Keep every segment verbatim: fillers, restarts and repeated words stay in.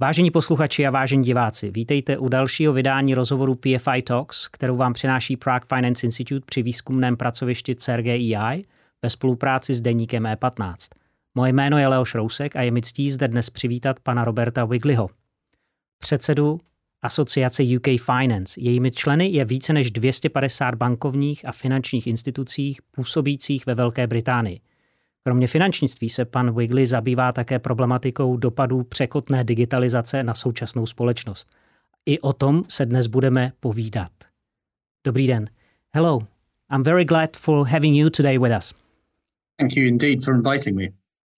Vážení posluchači a vážení diváci, vítejte u dalšího vydání rozhovoru P F I Talks, kterou vám přináší Prague Finance Institute při výzkumném pracovišti C E R G E I ve spolupráci s deníkem E patnáct. Moje jméno je Leoš Rousek a je mi ctí zde dnes přivítat pana Roberta Wigleyho, předsedu asociace U K Finance. Jejími členy je více než dvě stě padesát bankovních a finančních institucí působících ve Velké Británii. Kromě finančnictví se pan Wigley zabývá také problematikou dopadů překotné digitalizace na současnou společnost. I o tom se dnes budeme povídat. Dobrý den. Hello. I'm very glad for having you today with us. Thank you indeed for inviting me.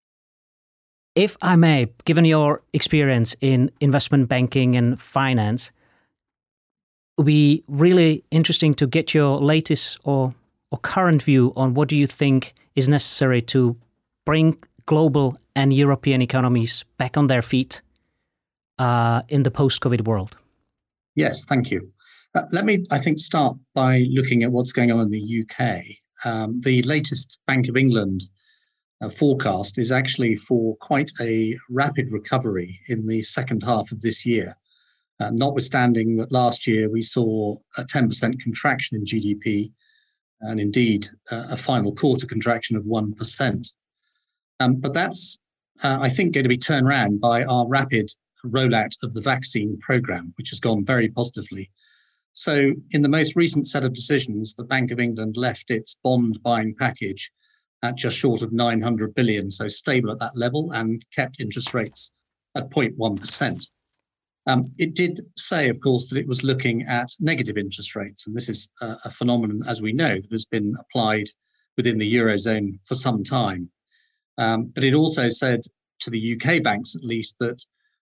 If I may, given your experience in investment banking and finance, it would be really interesting to get your latest or, or current view on what do you think is necessary to bring global and European economies back on their feet uh, in the post-COVID world. Yes, thank you. Uh, let me, I think, start by looking at what's going on in the U K. Um, the latest Bank of England uh, forecast is actually for quite a rapid recovery in the second half of this year, uh, notwithstanding that last year we saw a ten percent contraction in G D P, and indeed uh, a final quarter contraction of one percent. Um, but that's, uh, I think, going to be turned around by our rapid rollout of the vaccine programme, which has gone very positively. So in the most recent set of decisions, the Bank of England left its bond buying package at just short of nine hundred billion, so stable at that level, and kept interest rates at zero point one percent. Um, it did say, of course, that it was looking at negative interest rates, and this is a, a phenomenon, as we know, that has been applied within the Eurozone for some time. Um, but it also said to the U K banks, at least, that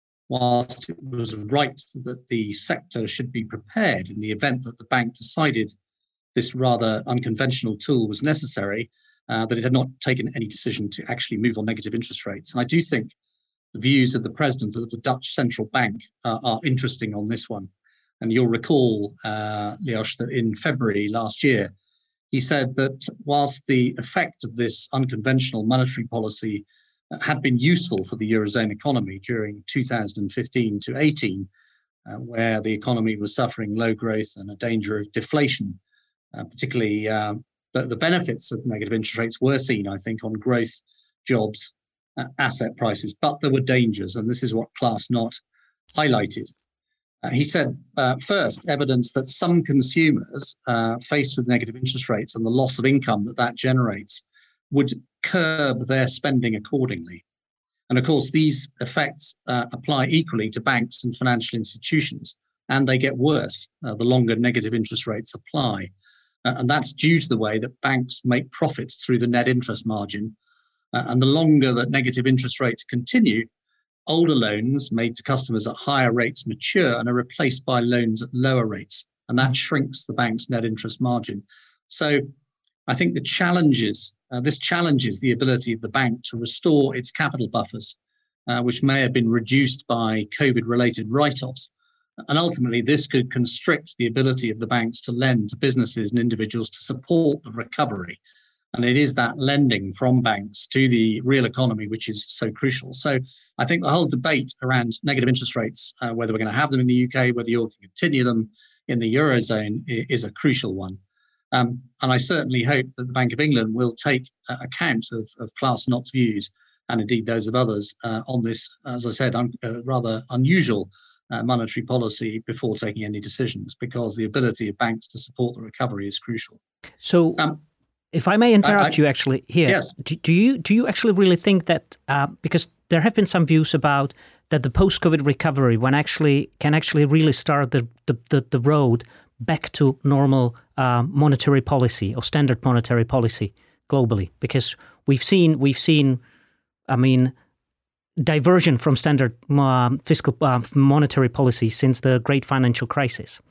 whilst it was right that the sector should be prepared in the event that the bank decided this rather unconventional tool was necessary, uh, that it had not taken any decision to actually move on negative interest rates. And I do think the views of the president of the Dutch central bank uh, are interesting on this one. And you'll recall, uh, Leoš, that in February last year, he said that whilst the effect of this unconventional monetary policy had been useful for the Eurozone economy during two thousand fifteen to eighteen, uh, where the economy was suffering low growth and a danger of deflation, uh, particularly uh, the, the benefits of negative interest rates were seen, I think, on growth, jobs, uh, asset prices, but there were dangers, and this is what Klaas Knot highlighted. Uh, he said, uh, first, evidence that some consumers uh, faced with negative interest rates and the loss of income that that generates would curb their spending accordingly. And of course, these effects uh, apply equally to banks and financial institutions, and they get worse uh, the longer negative interest rates apply. Uh, and that's due to the way that banks make profits through the net interest margin. Uh, and the longer that negative interest rates continue, older loans made to customers at higher rates mature and are replaced by loans at lower rates. And that shrinks the bank's net interest margin. So I think the challenges, uh, this challenges the ability of the bank to restore its capital buffers, uh, which may have been reduced by COVID-related write-offs. And ultimately, this could constrict the ability of the banks to lend to businesses and individuals to support the recovery. And it is that lending from banks to the real economy which is so crucial. So I think the whole debate around negative interest rates, uh, whether we're going to have them in the U K, whether you're going to continue them in the Eurozone, is a crucial one. Um, and I certainly hope that the Bank of England will take uh, account of, of Klaas Knot's views, and indeed those of others, uh, on this, as I said, un- uh, rather unusual uh, monetary policy before taking any decisions, because the ability of banks to support the recovery is crucial. So, um, if I may interrupt I, I, you actually here, yes. do, do you do you actually really think that, uh, because there have been some views about that the post-COVID recovery when actually can actually really start the, the, the, the road back to normal uh, monetary policy or standard monetary policy globally, because we've seen we've seen, I mean, diversion from standard uh, fiscal uh, monetary policy since the great financial crisis.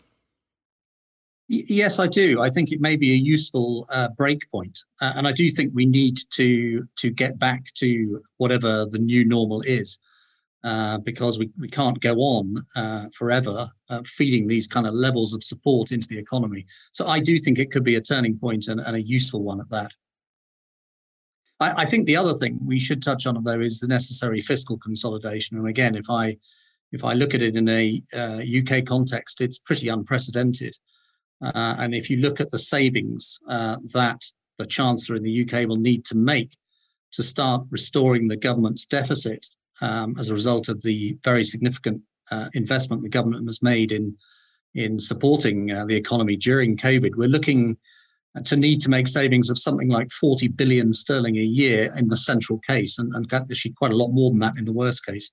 Y- yes, I do. I think it may be a useful uh, break point, uh, and I do think we need to to get back to whatever the new normal is. Uh, because we, we can't go on uh, forever uh, feeding these kind of levels of support into the economy. So I do think it could be a turning point and, and a useful one at that. I, I think the other thing we should touch on, though, is the necessary fiscal consolidation. And again, if I if I look at it in a uh, U K context, it's pretty unprecedented. Uh, and if you look at the savings uh, that the Chancellor in the U K will need to make to start restoring the government's deficit um, as a result of the very significant uh, investment the government has made in, in supporting uh, the economy during COVID, we're looking to need to make savings of something like forty billion sterling a year in the central case, and, and actually quite a lot more than that in the worst case.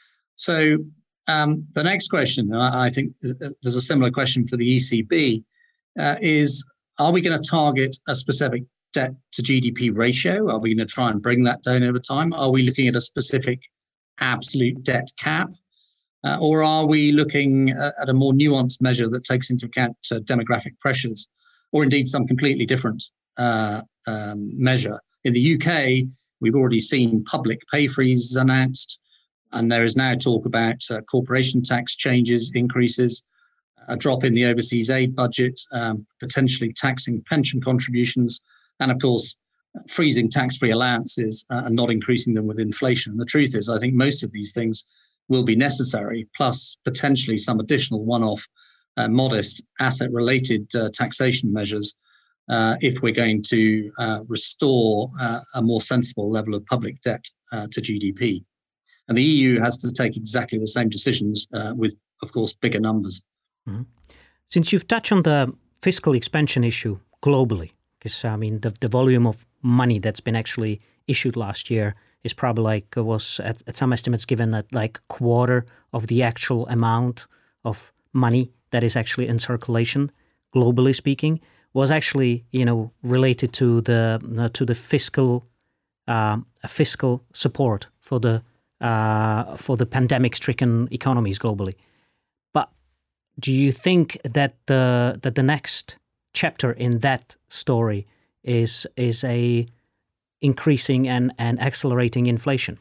So um, the next question, and I, I think there's a similar question for the E C B, uh, is are we going to target a specific debt to G D P ratio? Are we going to try and bring that down over time? Are we looking at a specific absolute debt cap? Uh, or are we looking at a more nuanced measure that takes into account uh, demographic pressures, or indeed some completely different uh, um, measure? In the U K, we've already seen public pay freezes announced, and there is now talk about uh, corporation tax changes, increases, a drop in the overseas aid budget, um, potentially taxing pension contributions, and of course, freezing tax-free allowances uh, and not increasing them with inflation. And the truth is, I think most of these things will be necessary, plus potentially some additional one-off uh, modest asset-related uh, taxation measures uh, if we're going to uh, restore uh, a more sensible level of public debt uh, to G D P. And the E U has to take exactly the same decisions uh, with, of course, bigger numbers. Mm-hmm. Since you've touched on the fiscal expansion issue globally, because I mean, the, the volume of money that's been actually issued last year is probably like, was at, at some estimates given at like quarter of the actual amount of money that is actually in circulation, globally speaking, was actually, you know, related to the uh, to the fiscal um, fiscal support for the uh, for the pandemic-stricken economies globally. But do you think that the that the next chapter in that story is is a increasing and, and accelerating inflation?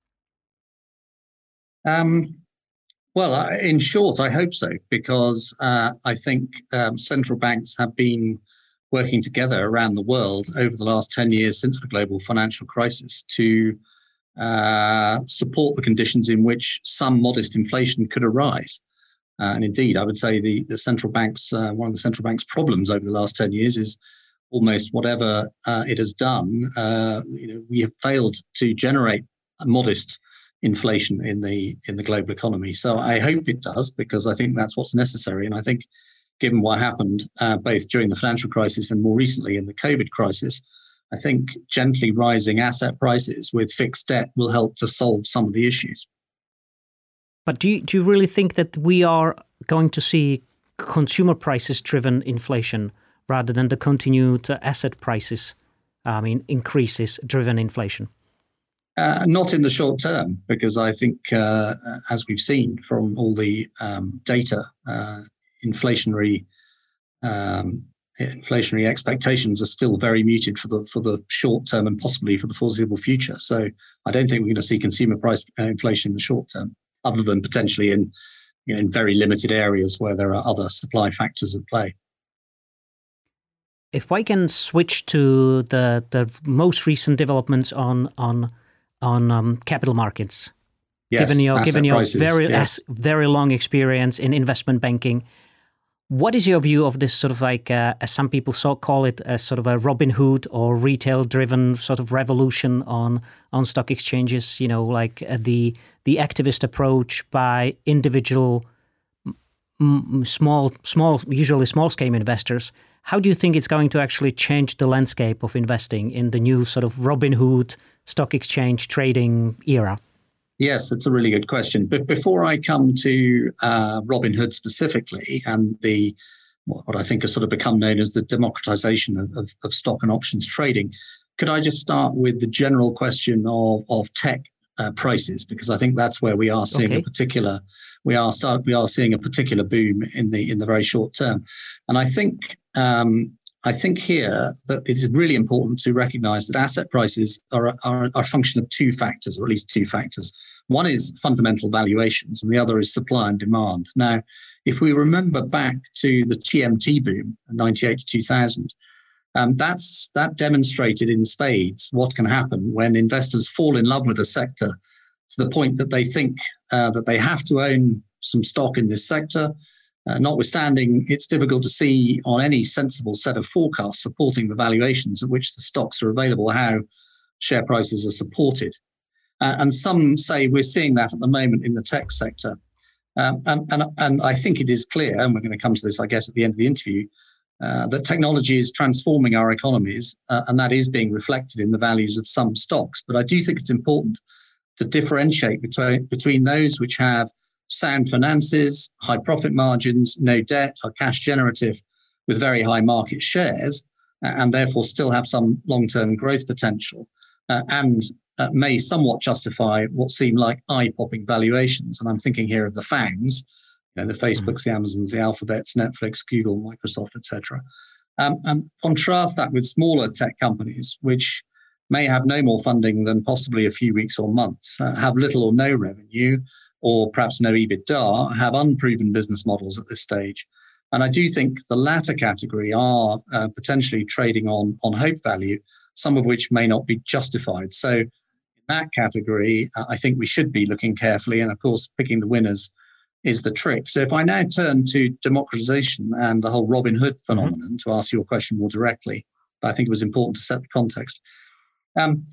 Um, well, in short, I hope so, because uh, I think um, central banks have been working together around the world over the last ten years since the global financial crisis to uh, support the conditions in which some modest inflation could arise. Uh, and indeed, I would say the, the central banks, uh, one of the central bank's problems over the last ten years is almost whatever uh, it has done, uh, you know, we have failed to generate a modest inflation in the in the global economy. So I hope it does, because I think that's what's necessary. And I think given what happened uh, both during the financial crisis and more recently in the COVID crisis, I think gently rising asset prices with fixed debt will help to solve some of the issues. But do you, do you really think that we are going to see consumer prices-driven inflation rather than the continued asset prices, I mean, increases-driven inflation? Uh, not in the short term, because I think, uh, as we've seen from all the um, data, uh, inflationary um, inflationary expectations are still very muted for the for the short term and possibly for the foreseeable future. So I don't think we're going to see consumer price uh, inflation in the short term, other than potentially in you know, in very limited areas where there are other supply factors at play. If I can switch to the the most recent developments on on on um, capital markets, yes, given your given your prices, very yeah. as, very long experience in investment banking, what is your view of this sort of like, uh, as some people so call it, a sort of a Robin Hood or retail-driven sort of revolution on on stock exchanges? You know, like uh, the the activist approach by individual m- small small usually small-scale investors. How do you think it's going to actually change the landscape of investing in the new sort of Robin Hood stock exchange trading era? Yes, that's a really good question. But before I come to uh, Robinhood specifically and the what I think has sort of become known as the democratization of, of, of stock and options trading, could I just start with the general question of of tech uh, prices, because I think that's where we are seeing Okay. a particular we are start we are seeing a particular boom in the in the very short term, and I think. Um, I think here that it is really important to recognize that asset prices are, are, are a function of two factors, or at least two factors. One is fundamental valuations, and the other is supply and demand. Now, if we remember back to the T M T boom, ninety-eight to two thousand, um, that's that demonstrated in spades what can happen when investors fall in love with a sector to the point that they think uh, that they have to own some stock in this sector. Uh, notwithstanding, it's difficult to see on any sensible set of forecasts supporting the valuations at which the stocks are available, how share prices are supported. Uh, and some say we're seeing that at the moment in the tech sector. Um, and, and, and I think it is clear, and we're going to come to this, I guess, at the end of the interview, uh, that technology is transforming our economies, uh, and that is being reflected in the values of some stocks. But I do think it's important to differentiate between, between those which have sound finances, high profit margins, no debt, are cash generative with very high market shares, and therefore still have some long-term growth potential, uh, and uh, may somewhat justify what seem like eye-popping valuations. And I'm thinking here of the FANGs, you know, the Facebooks, the Amazons, the Alphabets, Netflix, Google, Microsoft, et cetera. Um, and contrast that with smaller tech companies, which may have no more funding than possibly a few weeks or months, uh, have little or no revenue, or perhaps no EBITDA, have unproven business models at this stage. And I do think the latter category are uh, potentially trading on, on hope value, some of which may not be justified. So in that category, uh, I think we should be looking carefully. And of course, picking the winners is the trick. So if I now turn to democratization and the whole Robinhood phenomenon, mm-hmm. to ask your question more directly, but I think it was important to set the context. Um,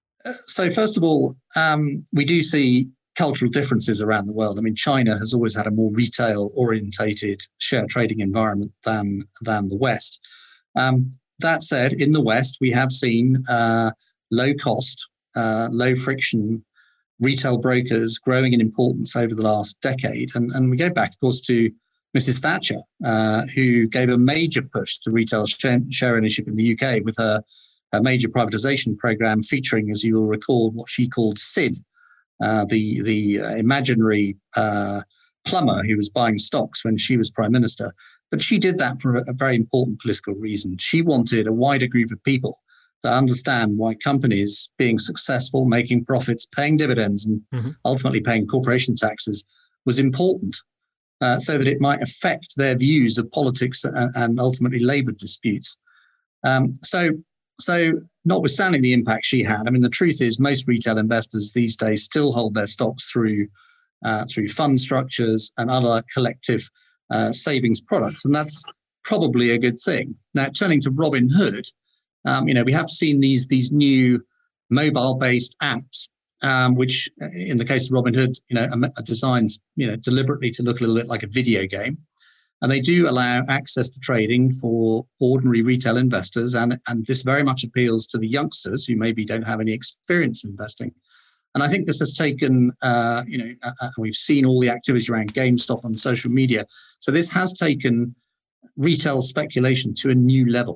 so first of all, um, we do see cultural differences around the world. I mean, China has always had a more retail-orientated share trading environment than, than the West. Um, that said, in the West, we have seen uh, low-cost, uh, low-friction retail brokers growing in importance over the last decade. And, and we go back, of course, to Missus Thatcher, uh, who gave a major push to retail share, share ownership in the U K with her, her major privatization program featuring, as you will recall, what she called S I D, Uh, the the uh, imaginary uh, plumber who was buying stocks when she was prime minister. But she did that for a, a very important political reason. She wanted a wider group of people to understand why companies being successful, making profits, paying dividends, and mm-hmm. ultimately paying corporation taxes was important, uh, so that it might affect their views of politics and, and ultimately labour disputes. Um, so. So notwithstanding the impact she had, I mean, the truth is most retail investors these days still hold their stocks through uh, through fund structures and other collective uh, savings products. And that's probably a good thing. Now, turning to Robinhood, um, you know, we have seen these, these new mobile-based apps, um, which in the case of Robinhood, you know, are, are designed, you know, deliberately to look a little bit like a video game. And they do allow access to trading for ordinary retail investors. And, and this very much appeals to the youngsters who maybe don't have any experience in investing. And I think this has taken, uh, you know, uh, we've seen all the activity around GameStop on social media. So this has taken retail speculation to a new level.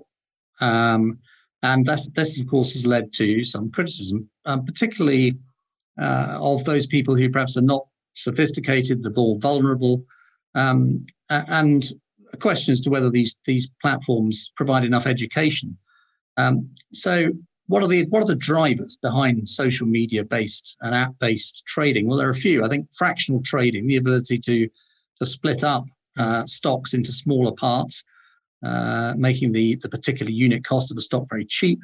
Um, and that's, this, of course, has led to some criticism, um, particularly uh, of those people who perhaps are not sophisticated, they're more vulnerable. Um, and a question as to whether these these platforms provide enough education. Um, so, what are the what are the drivers behind social media based and app based trading? Well, there are a few. I think fractional trading, the ability to to split up uh, stocks into smaller parts, uh, making the the particular unit cost of a stock very cheap,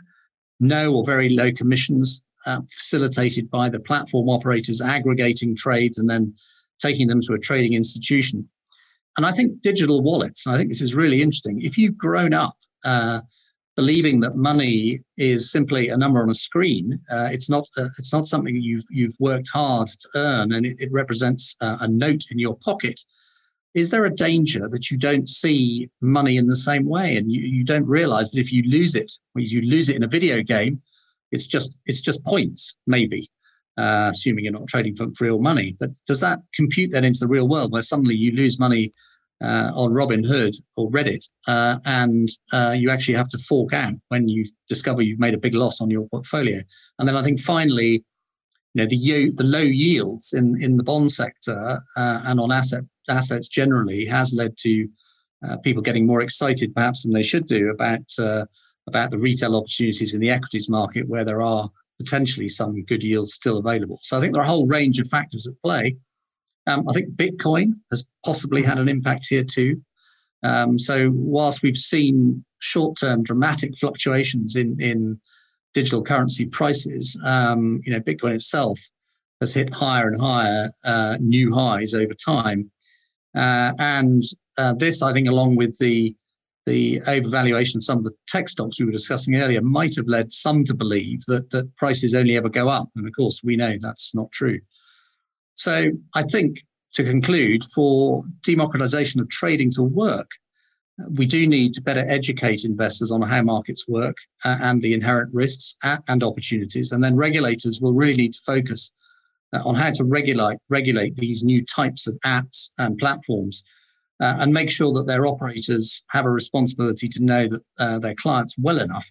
no or very low commissions, uh, facilitated by the platform operators aggregating trades and then taking them to a trading institution. And I think digital wallets, and I think this is really interesting, if you've grown up uh, believing that money is simply a number on a screen, uh, it's not uh, it's not something you've you've worked hard to earn, and it, it represents uh, a note in your pocket, is there a danger that you don't see money in the same way, and you, you don't realize that if you lose it, or you lose it in a video game, it's just it's just points, maybe. Uh, assuming you're not trading for, for real money. But does that compute then into the real world where suddenly you lose money uh, on Robinhood or Reddit uh, and uh, you actually have to fork out when you discover you've made a big loss on your portfolio? And then I think finally, you know, the the low yields in, in the bond sector uh, and on asset assets generally has led to uh, people getting more excited perhaps than they should do about uh, about the retail opportunities in the equities market where there are potentially some good yields still available. So I think there are a whole range of factors at play. Um, I think Bitcoin has possibly had an impact here too. Um, so whilst we've seen short-term dramatic fluctuations in, in digital currency prices, um, you know, Bitcoin itself has hit higher and higher uh, new highs over time. Uh, and uh, this, I think, along with the the overvaluation of some of the tech stocks we were discussing earlier, might have led some to believe that, that prices only ever go up. And of course, we know that's not true. So I think, to conclude, for democratization of trading to work, we do need to better educate investors on how markets work uh, and the inherent risks and opportunities. And then regulators will really need to focus uh, on how to regulate, regulate these new types of apps and platforms uh, and make sure that their operators have a responsibility to know that uh, their clients well enough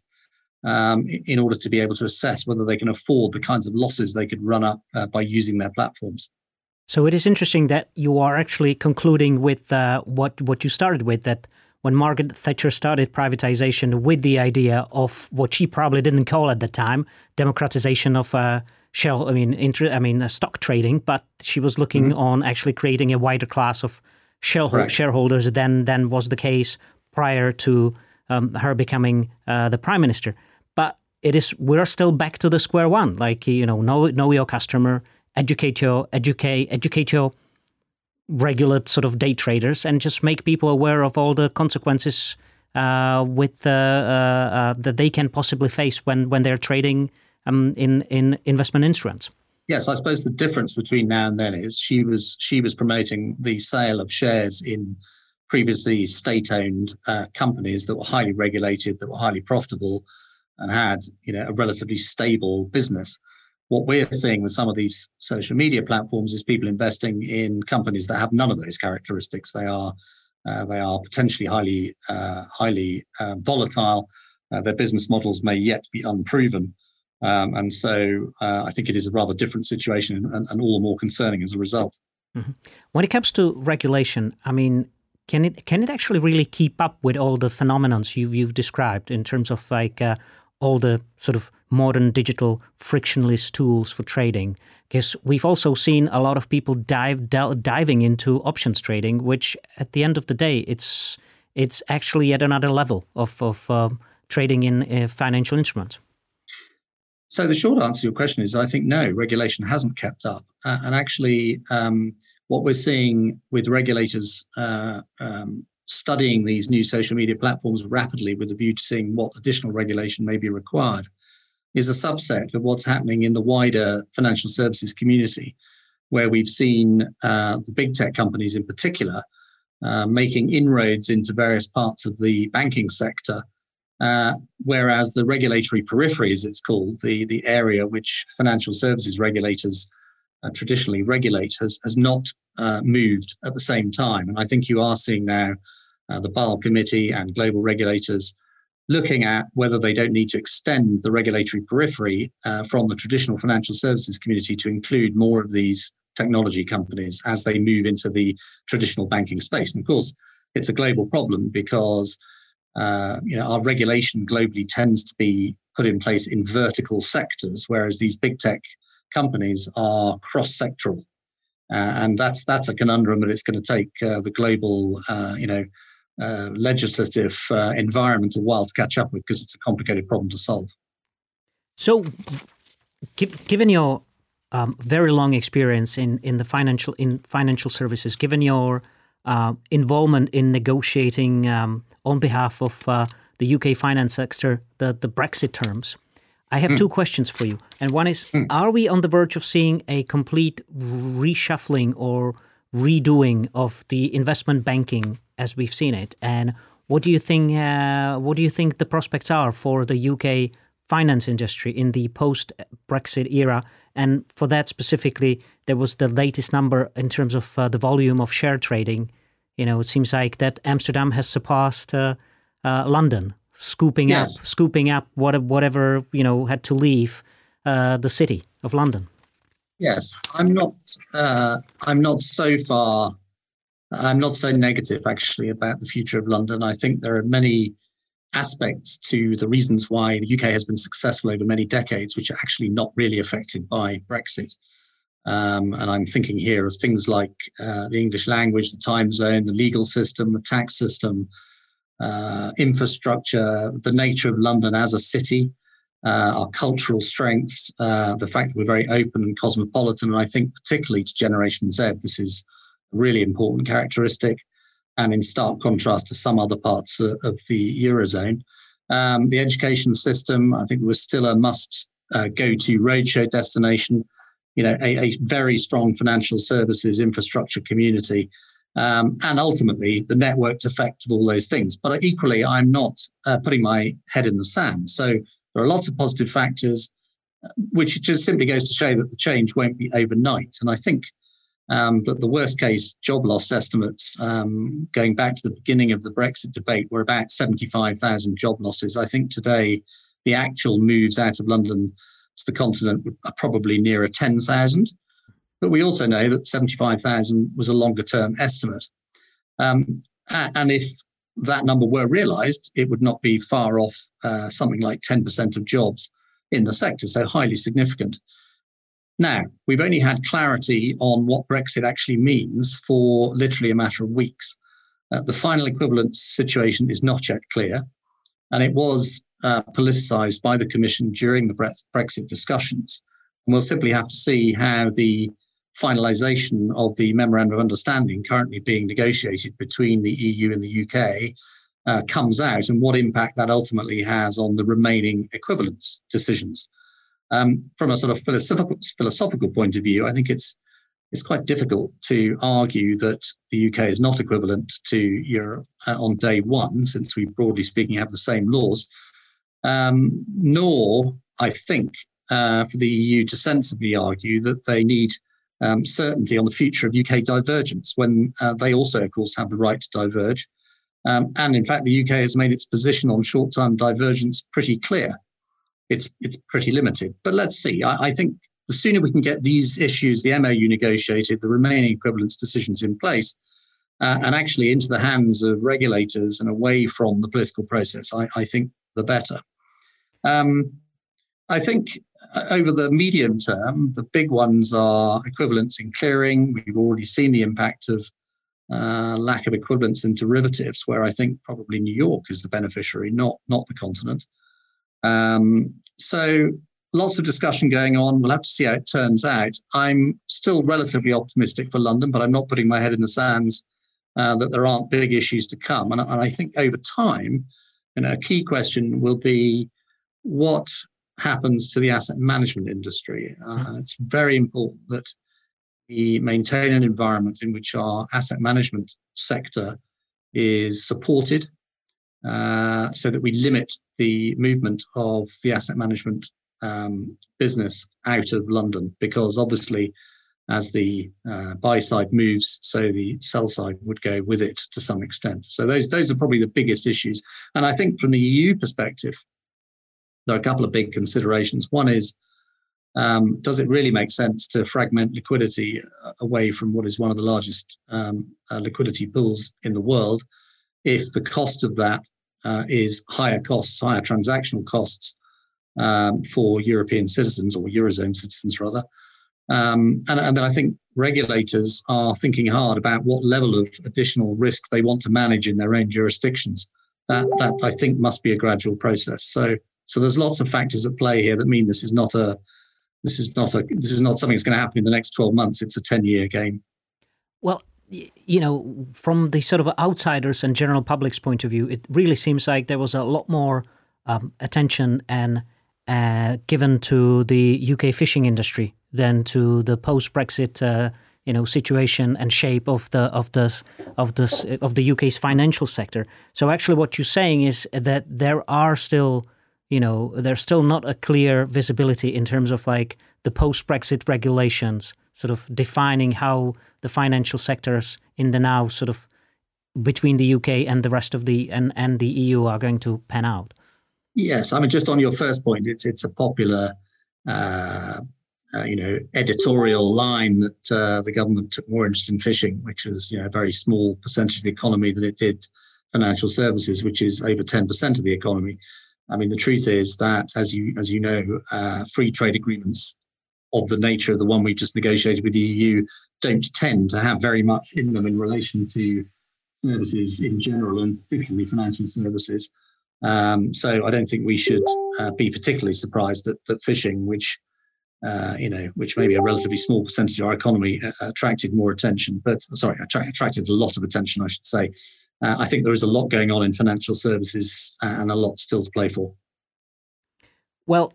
um, in order to be able to assess whether they can afford the kinds of losses they could run up uh, by using their platforms. So it is interesting that you are actually concluding with uh, what, what you started with, that when Margaret Thatcher started privatization with the idea of what she probably didn't call at the time democratization of uh, shell, I mean, inter, I mean, uh, stock trading, but she was looking mm-hmm. on actually creating a wider class of shell right. shareholders than than was the case prior to um, her becoming uh, the prime minister. But it is we're still back to the square one. Like, you know, know know your customer, educate your educate educate your regular sort of day traders, and just make people aware of all the consequences uh, with uh, uh, uh, that they can possibly face when when they're trading um, in in investment instruments. Yes, I suppose the difference between now and then is she was she was promoting the sale of shares in previously state-owned uh, companies that were highly regulated, that were highly profitable, and had, you know, a relatively stable business. What we're seeing with some of these social media platforms is people investing in companies that have none of those characteristics. They are uh, they are potentially highly uh, highly uh, volatile. Uh, their business models may yet be unproven. Um, and so uh, I think it is a rather different situation and, and all the more concerning as a result. Mm-hmm. When it comes to regulation, I mean, can it can it actually really keep up with all the phenomena you've, you've described in terms of like uh, all the sort of modern digital frictionless tools for trading? Because we've also seen a lot of people dive del- diving into options trading, which at the end of the day, it's it's actually at another level of, of um, trading in uh, financial instruments. So the short answer to your question is, I think no, regulation hasn't kept up. Uh, and actually, um, what we're seeing with regulators uh, um, studying these new social media platforms rapidly with a view to seeing what additional regulation may be required is a subset of what's happening in the wider financial services community, where we've seen uh, the big tech companies in particular uh, making inroads into various parts of the banking sector. Uh, whereas the regulatory periphery, as it's called, the, the area which financial services regulators uh, traditionally regulate, has, has not uh, moved at the same time. And I think you are seeing now uh, the Basel Committee and global regulators looking at whether they don't need to extend the regulatory periphery uh, from the traditional financial services community to include more of these technology companies as they move into the traditional banking space. And of course, it's a global problem because Uh, you know, our regulation globally tends to be put in place in vertical sectors, whereas these big tech companies are cross-sectoral, uh, and that's that's a conundrum that it's going to take uh, the global, uh, you know, uh, legislative uh, environment a while to catch up with, because it's a complicated problem to solve. So, given your um, very long experience in in the financial in financial services, given your Uh, involvement in negotiating um, on behalf of uh, the U K finance sector, the, the Brexit terms, I have mm. two questions for you. And one is, mm. are we on the verge of seeing a complete reshuffling or redoing of the investment banking as we've seen it? And what do you think? Uh, what do you think the prospects are for the U K finance industry in the post-Brexit era? And for that specifically, there was the latest number in terms of uh, the volume of share trading. You know, it seems like that Amsterdam has surpassed uh, uh, London, scooping yes. up, scooping up what, whatever, you know, had to leave uh, the city of London. Yes, I'm not. Uh, I'm not so far. I'm not so negative actually about the future of London. I think there are many aspects to the reasons why the U K has been successful over many decades, which are actually not really affected by Brexit. Um, and I'm thinking here of things like uh, the English language, the time zone, the legal system, the tax system, uh, infrastructure, the nature of London as a city, uh, our cultural strengths, uh, the fact that we're very open and cosmopolitan. And I think particularly to Generation Z, this is a really important characteristic, and in stark contrast to some other parts of, of the Eurozone. Um, the education system, I think, was still a must uh, go-to roadshow destination. You know, a, a very strong financial services infrastructure community, um, and ultimately the networked effect of all those things. But equally, I'm not uh, putting my head in the sand. So there are lots of positive factors, which just simply goes to show that the change won't be overnight. And I think um, that the worst case job loss estimates, um, going back to the beginning of the Brexit debate, were about seventy-five thousand job losses. I think today the actual moves out of London to the continent are probably nearer ten thousand. But we also know that seventy-five thousand was a longer term estimate. Um, and if that number were realised, it would not be far off uh, something like ten percent of jobs in the sector, so highly significant. Now, we've only had clarity on what Brexit actually means for literally a matter of weeks. Uh, the final equivalence situation is not yet clear, and it was uh, politicised by the Commission during the Brexit discussions. And we'll simply have to see how the finalisation of the Memorandum of Understanding currently being negotiated between the E U and the U K uh, comes out, and what impact that ultimately has on the remaining equivalence decisions. Um, from a sort of philosophical, philosophical point of view, I think it's it's quite difficult to argue that the U K is not equivalent to Europe uh, on day one, since we, broadly speaking, have the same laws. Um, nor, I think, uh, for the E U to sensibly argue that they need um, certainty on the future of U K divergence, when uh, they also, of course, have the right to diverge. Um, and in fact, the U K has made its position on short-term divergence pretty clear. It's it's pretty limited. But let's see. I, I think the sooner we can get these issues, the M O U negotiated, the remaining equivalence decisions in place, uh, and actually into the hands of regulators and away from the political process, I, I think the better. Um, I think over the medium term, the big ones are equivalence in clearing. We've already seen the impact of uh, lack of equivalence in derivatives, where I think probably New York is the beneficiary, not, not the continent. Um, so lots of discussion going on. We'll have to see how it turns out. I'm still relatively optimistic for London, but I'm not putting my head in the sands uh, that there aren't big issues to come. And, and I think over time, you know, a key question will be what happens to the asset management industry. Uh, and it's very important that we maintain an environment in which our asset management sector is supported, uh, so that we limit the movement of the asset management um, business out of London, because obviously as the uh, buy side moves, so the sell side would go with it to some extent. So those, those are probably the biggest issues. And I think from the E U perspective, there are a couple of big considerations. One is, um, does it really make sense to fragment liquidity away from what is one of the largest um, uh, liquidity pools in the world, if the cost of that uh, is higher costs, higher transactional costs um, for European citizens, or Eurozone citizens rather. Um, and, and then I think regulators are thinking hard about what level of additional risk they want to manage in their own jurisdictions. That, that I think must be a gradual process. So, so there's lots of factors at play here that mean this is not a, this is not a, this is not something that's going to happen in the next twelve months. It's a ten-year game. Well, you know, from the sort of outsiders and general public's point of view, it really seems like there was a lot more um, attention and uh, given to the U K fishing industry than to the post-Brexit, uh, you know, situation and shape of the of the of the of the U K's financial sector. So actually, what you're saying is that there are still, you know, there's still not a clear visibility in terms of like the post-Brexit regulations, sort of defining how the financial sectors in the now sort of between the U K and the rest of the and, and the E U are going to pan out. Yes, I mean, just on your first point, it's it's a popular, uh, uh, you know, editorial line that uh, the government took more interest in fishing, which was, you know, a very small percentage of the economy, than it did financial services, which is over ten percent of the economy. I mean, the truth is that, as you as you know, uh, free trade agreements of the nature of the one we just negotiated with the E U don't tend to have very much in them in relation to services in general, and particularly financial services. Um, so I don't think we should uh, be particularly surprised that that phishing, which uh, you know, which may be a relatively small percentage of our economy, uh, attracted more attention. But sorry, attra- attracted a lot of attention, I should say. Uh, I think there is a lot going on in financial services and a lot still to play for. Well,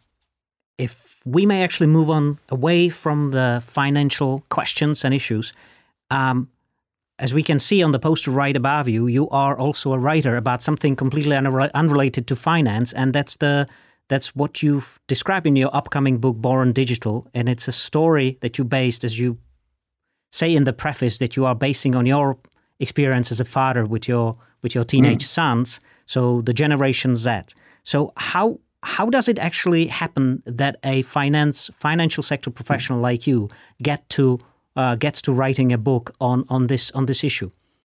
if we may actually move on away from the financial questions and issues, um, as we can see on the poster right above you, you are also a writer about something completely unre- unrelated to finance, and that's the that's what you've described in your upcoming book, Born Digital, and it's a story that you based, as you say in the preface, that you are basing on your experience as a father with your with your teenage mm. sons, so the Generation Z. So how how does it actually happen that a finance financial sector professional mm. like you get to uh, gets to writing a book on on this on this issue?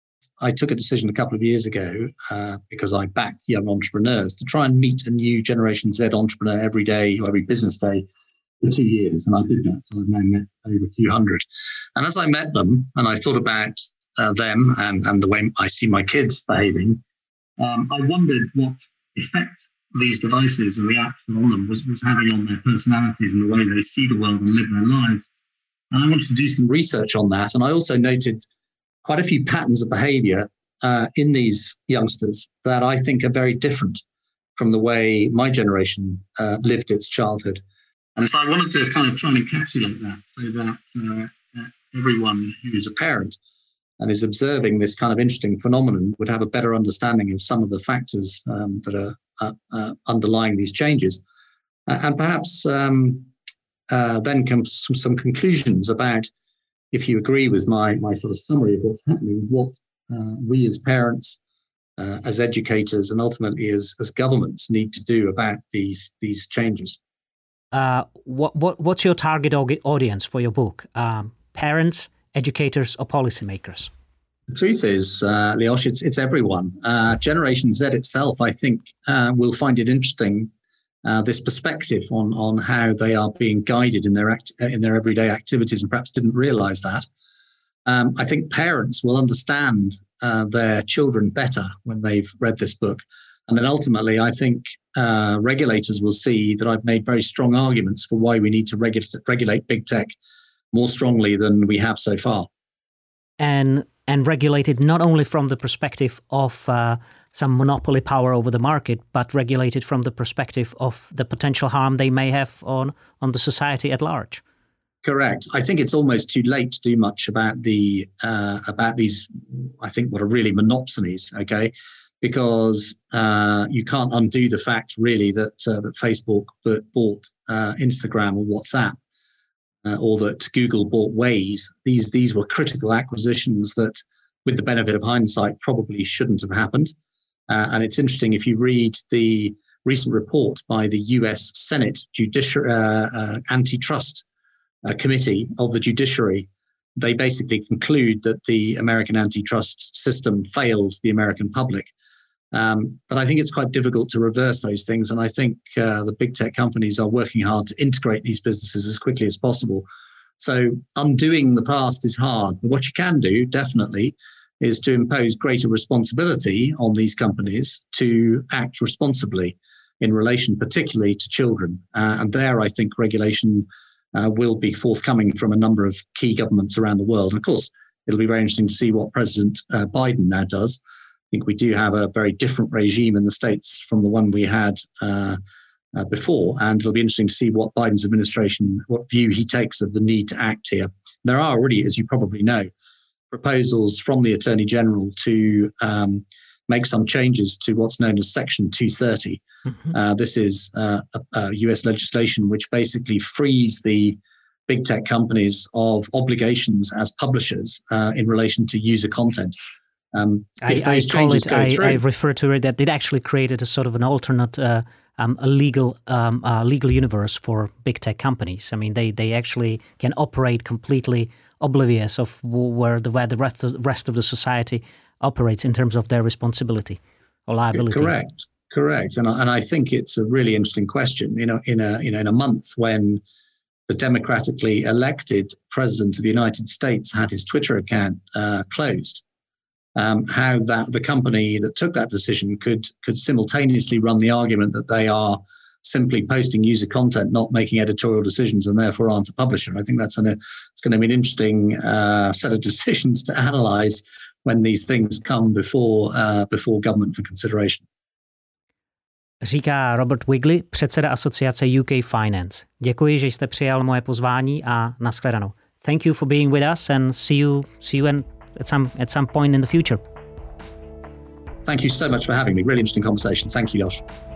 I took a decision a couple of years ago uh, because I back young entrepreneurs to try and meet a new Generation Z entrepreneur every day or every business day for two years. And I did that. So I've now met over two hundred. And as I met them and I thought about uh, them and, and the way I see my kids behaving, um, I wondered what effect these devices and the apps that are on them was, was having on their personalities and the way they see the world and live their lives. And I wanted to do some research on that. And I also noted quite a few patterns of behavior uh, in these youngsters that I think are very different from the way my generation uh, lived its childhood. And so I wanted to kind of try and encapsulate that so that uh, uh, everyone who is a parent and is observing this kind of interesting phenomenon would have a better understanding of some of the factors um, that are uh, uh, underlying these changes. Uh, and perhaps um, uh, then come some, some conclusions about, if you agree with my my sort of summary of what's happening, what uh, we as parents, uh, as educators, and ultimately as as governments need to do about these these changes. Uh, what what what's your target audience for your book? Um, parents, educators, or policymakers? The truth is, uh, Leosh, it's it's everyone. Uh, Generation Z itself, I think, uh, will find it interesting. Uh, this perspective on on how they are being guided in their act, in their everyday activities, and perhaps didn't realise that. Um, I think parents will understand uh, their children better when they've read this book, and then ultimately, I think uh, regulators will see that I've made very strong arguments for why we need to regu- regulate big tech more strongly than we have so far, and and regulated not only from the perspective of Uh, some monopoly power over the market, but regulated from the perspective of the potential harm they may have on, on the society at large. Correct. I think it's almost too late to do much about the uh, about these, I think, what are really monopsonies, okay? Because uh, you can't undo the fact, really, that uh, that Facebook bought uh, Instagram or WhatsApp, uh, or that Google bought Waze. These, these were critical acquisitions that, with the benefit of hindsight, probably shouldn't have happened. Uh, and it's interesting, if you read the recent report by the U S Senate Judiciary uh, uh, Antitrust uh, Committee of the Judiciary, they basically conclude that the American antitrust system failed the American public. Um, but I think it's quite difficult to reverse those things. And I think uh, the big tech companies are working hard to integrate these businesses as quickly as possible. So undoing the past is hard. But what you can do, definitely, is to impose greater responsibility on these companies to act responsibly in relation particularly to children. Uh, and there, I think, regulation uh, will be forthcoming from a number of key governments around the world. And of course, it'll be very interesting to see what President uh, Biden now does. I think we do have a very different regime in the States from the one we had uh, uh, before. And it'll be interesting to see what Biden's administration, what view he takes of the need to act here. There are already, as you probably know, proposals from the Attorney General to um, make some changes to what's known as Section two thirty. Mm-hmm. Uh, this is uh, a, a U S legislation which basically frees the big tech companies of obligations as publishers uh, in relation to user content. Um, I, I call it, I, through, I refer to it that it actually created a sort of an alternate, uh, um, a legal um, uh, legal universe for big tech companies. I mean, they, they actually can operate completely oblivious of where the where the rest of, rest of the society operates in terms of their responsibility or liability. Correct, correct, and I, and I think it's a really interesting question. You know, in a you know in a month when the democratically elected president of the United States had his Twitter account uh, closed, um, how that the company that took that decision could could simultaneously run the argument that they are simply posting user content, not making editorial decisions, and therefore aren't a publisher. I think that's an, it's going to be an interesting uh, set of decisions to analyze when these things come before uh, before government for consideration. Říká Robert Wigley, předseda asociace U K Finance. Děkuji, že jste přijal moje pozvání a nashledanou. Thank you for being with us and see you see you at some at some point in the future. Thank you so much for having me. Really interesting conversation. Thank you, Josh.